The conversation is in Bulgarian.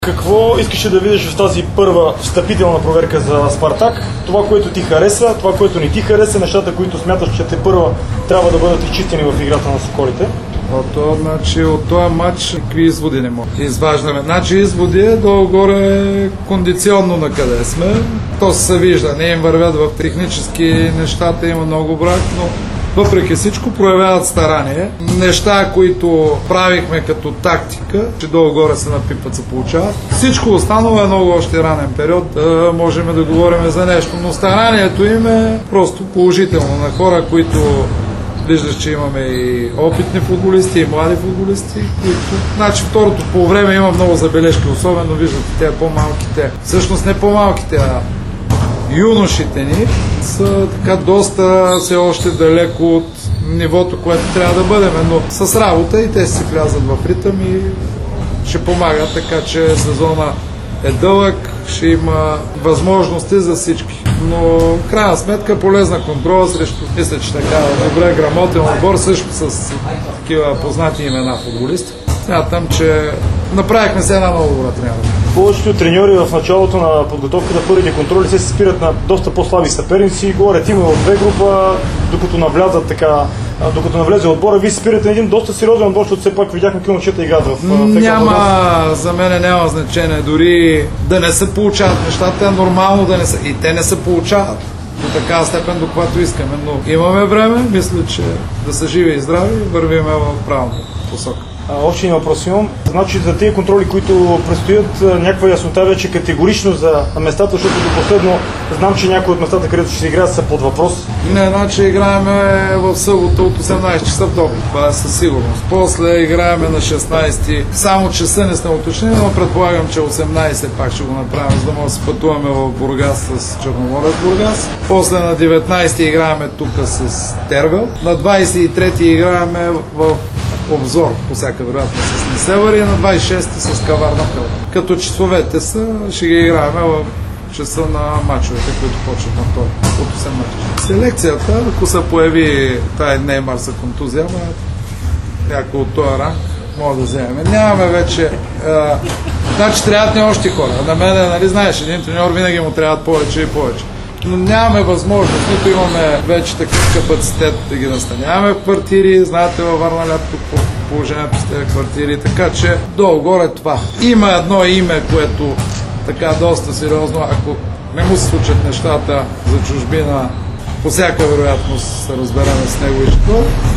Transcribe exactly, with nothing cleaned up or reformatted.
Какво искаш да видиш в тази първа встъпителна проверка за Спартак? Това, което ти хареса, това, което не ти хареса, нещата, които смяташ, че те първа трябва да бъдат изчистени в играта на Соколите? От, значи, от този матч какви изводи не може изваждаме. Значи изводи е долу-горе кондиционно на къде сме. То се вижда, не им вървят в технически нещата, има много брак, но въпреки всичко проявяват старание. Неща, които правихме като тактика, че долу-горе се напипат, се получават. Всичко останало е много още ранен период, да можем да говорим за нещо, но старанието им е просто положително на хора, които виждаш, че имаме и опитни футболисти, и млади футболисти, които... Значи второто по време има много забележки, особено виждате те по-малките. Всъщност не по-малките, а юношите ни са така доста все още далеко от нивото, което трябва да бъдем, но с работа и те си влязат в ритъм и ще помагат, така че сезона е дълъг, ще има възможности за всички. Но в крайна сметка полезна контрола срещу, мисля, че така добре грамотен отбор, също с такива познати имена футболисти. Смятам, че направихме се една много добра тренировка. Повечето треньори в началото на подготовката на първите контроли се спират на доста по-слаби съперници, говорят има от две група, докато навлязат така, докато навлезе отбора, вие спирате на един доста сериозен отбор, защото все пак видяхме какви момчета играят в ФК. Няма, за мен няма значение, дори да не се получават нещата, е нормално да не се, и те не се получават до такава степен, до която искаме, но имаме време, мисля, че да са живи и здрави, вървиме в правилната посока. Още един въпрос имам. Значи за тези контроли, които предстоят, някаква яснота вече категорично за местата, защото до последно знам, че някои от местата, където ще се играят, са под въпрос. Не, значи играем в събота от осемнайсет часа в Добрич, това е със сигурност. После играем на шестнайсети, само часа не сме уточнени, но предполагам, че осемнайсет пак ще го направим, за да може да се пътуваме в Бургас с Черноморец Бургас. После на деветнайсети играем тук с Тервел. На двайсет и трети играем в Обзор, по всяка вероятност с Несебър, и на двайсет и шести с Каварна Пел. Като часовете са, ще ги играем в часа на мачовете, които почват на втори, от осемнайсет. Селекцията, ако се появи тая Неймар за контузия, някой от този ранг, може да вземем. Нямаме вече... А, значи трябват ни още хора. На мен, нали знаеш, един треньор винаги му трябват повече и повече. Но нямаме възможност, нито имаме вече такъв капацитет да ги настаняваме в квартири, знаете във Варна лято положението с тези квартири, така че долу-горе това. Има едно име, което така доста сериозно, ако не му се случат нещата за чужбина, по всяка вероятност се разберем с него и ще